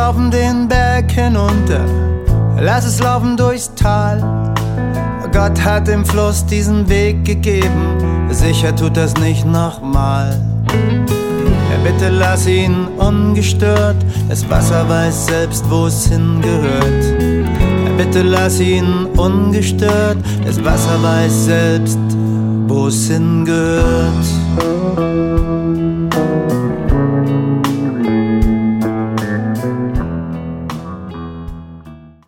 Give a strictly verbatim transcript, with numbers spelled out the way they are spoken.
laufen den Berg hinunter, lass es laufen durchs Tal. Gott hat dem Fluss diesen Weg gegeben, sicher tut das nicht nochmal. Ja, bitte lass ihn ungestört, das Wasser weiß selbst, wo es hingehört. Ja, bitte lass ihn ungestört, das Wasser weiß selbst, wo es hingehört.